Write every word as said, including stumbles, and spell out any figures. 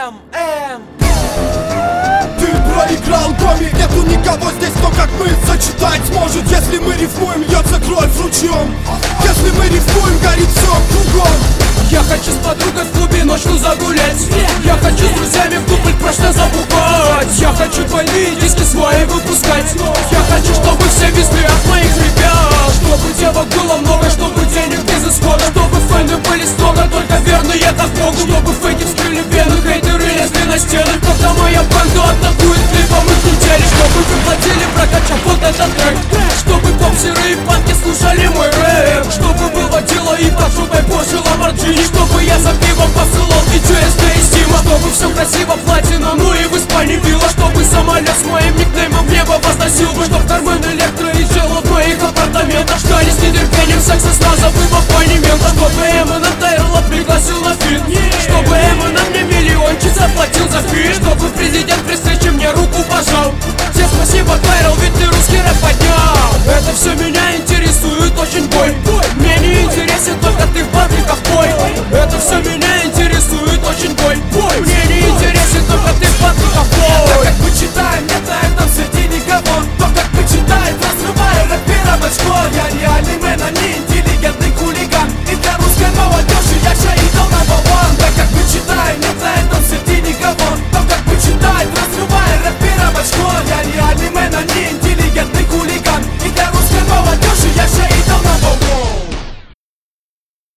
Эм, эм. Ты проиграл, Гоми, нету никого здесь, кто как мы сочетать сможет. Если мы рифмуем, льется кровь ручьем. Если мы рифмуем, горит все кругом. Я хочу с подругой в клубе ночью загулять. Я хочу с друзьями в дубль прошлое забухать. Я хочу двойные диски свои выпускать. Я хочу, чтобы все везли от моих ребят. Чтобы девок было много, чтобы денег без исхода. Чтобы фэны были строго, только верные так Богу. Чтобы фейки вскрыли вены, хейтеры лезли на стены. Когда моя банда атакует клипом их недели. Чтобы вы платили, прокачав вот этот трек. Чтобы попсеры и панки слушали мой рэп. Чтобы выводила и под шубой Porsche Lamborghini. Чтобы я за пивом посылал видео эс ди и Стима. Чтобы все красиво, платина, ну и в Испании била. Чтобы самолет с моим никнеймом в небо возносил бы. Чтоб Кармен Электро и Джело в моих апартаментах ждали с нетерпением секса с разовым абонементом. Чтобы Эминем Тайрла пригласил на фит.